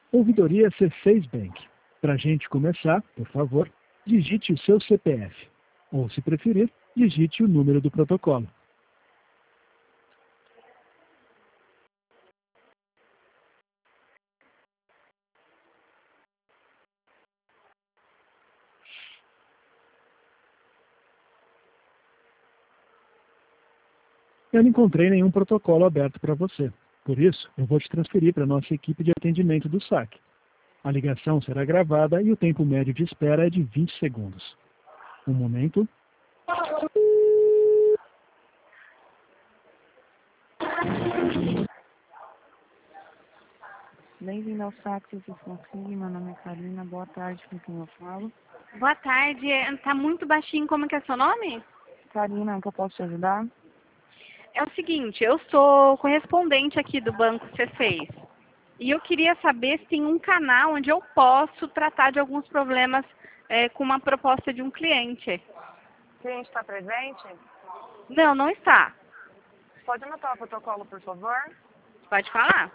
Ouvidoria C6 Bank. Para a gente começar, por favor, digite o seu CPF. Ou, se preferir, digite o número do protocolo. Eu não encontrei nenhum protocolo aberto para você. Por isso, eu vou te transferir para a nossa equipe de atendimento do saque. A ligação será gravada e o tempo médio de espera é de 20 segundos. Um momento. Bem-vindo ao saque, meu nome é Karina, boa tarde, com quem eu falo? Boa tarde, tá muito baixinho, como que é seu nome? Karina, que eu posso te ajudar? É o seguinte, eu sou correspondente aqui do Banco C6 e eu queria saber se tem um canal onde eu posso tratar de alguns problemas com uma proposta de um cliente. O cliente está presente? Não, não está. Pode anotar o protocolo, por favor? Pode falar?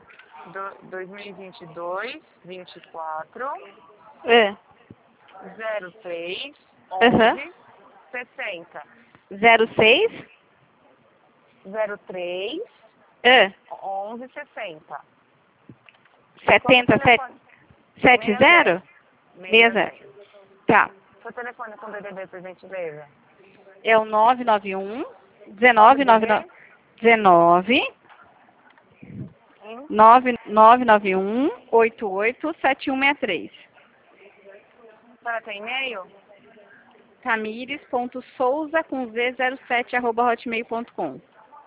2022, 24, É. 03, Aham. 11, 60. 06? 03, É. 11, 60. 70, 70? 60. Tá. Seu telefone com DDD, por gentileza? É o 991 1999 19 991 88 7163. Para ter e-mail? Tamires.souza com Z07 @hotmail.com.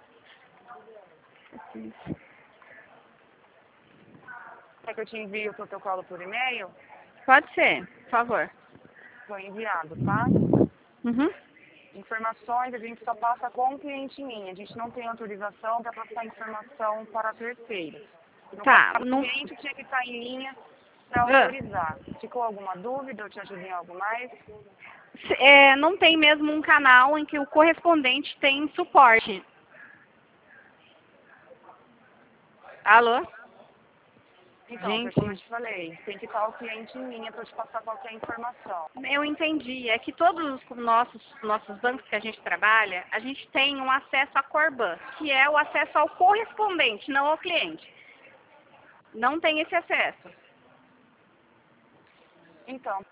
Quer que eu te envie o protocolo por e-mail? Pode ser, por favor. Foi enviado, tá? Uhum. Informações a gente só passa com o cliente em linha. A gente não tem autorização para passar informação para terceiros. No Tá. caso, Não... o cliente tinha que estar em linha para Ah. autorizar. Ficou alguma dúvida? Eu te ajudei em algo mais? Não tem mesmo um canal em que o correspondente tem suporte. Alô? Então, foi Gente, como eu te falei, tem que estar o cliente em linha para te passar qualquer informação. eu entendi. É que todos os nossos bancos que a gente trabalha, a gente tem um acesso à Corban, que é o acesso ao correspondente, não ao cliente. Não tem esse acesso. Então,